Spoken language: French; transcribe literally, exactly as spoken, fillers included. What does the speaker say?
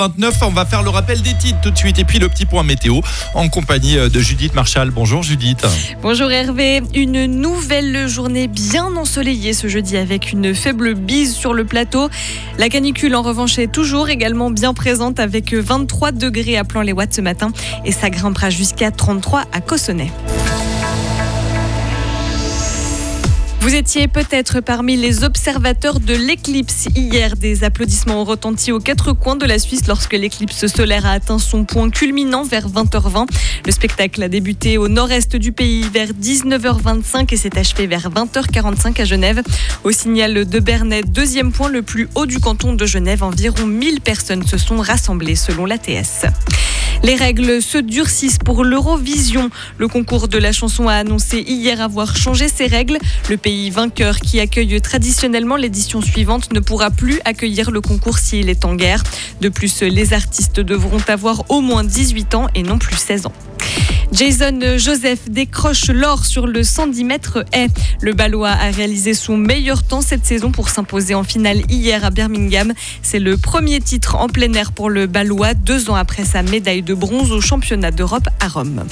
vingt-neuf, on va faire le rappel des titres tout de suite et puis le petit point météo en compagnie de Judith Marchal. Bonjour Judith. Bonjour Hervé, une nouvelle journée bien ensoleillée ce jeudi avec une faible bise sur le plateau. La canicule en revanche est toujours également bien présente avec vingt-trois degrés à Plan-les-Ouates ce matin et ça grimpera jusqu'à trente-trois à Cossonay. Vous étiez peut-être parmi les observateurs de l'éclipse hier. Des applaudissements ont retenti aux quatre coins de la Suisse lorsque l'éclipse solaire a atteint son point culminant vers vingt heures vingt. Le spectacle a débuté au nord-est du pays vers dix-neuf heures vingt-cinq et s'est achevé vers vingt heures quarante-cinq à Genève. Au signal de Bernay, deuxième point le plus haut du canton de Genève, environ mille personnes se sont rassemblées selon l'A T S. Les règles se durcissent pour l'Eurovision. Le concours de la chanson a annoncé hier avoir changé ses règles. Le pays vainqueur qui accueille traditionnellement l'édition suivante ne pourra plus accueillir le concours s'il est en guerre. De plus, les artistes devront avoir au moins dix-huit ans et non plus seize ans. Jason Joseph décroche l'or sur le cent dix mètres haies. Le Balois a réalisé son meilleur temps cette saison pour s'imposer en finale hier à Birmingham. C'est le premier titre en plein air pour le Balois, deux ans après sa médaille de bronze au championnat d'Europe à Rome.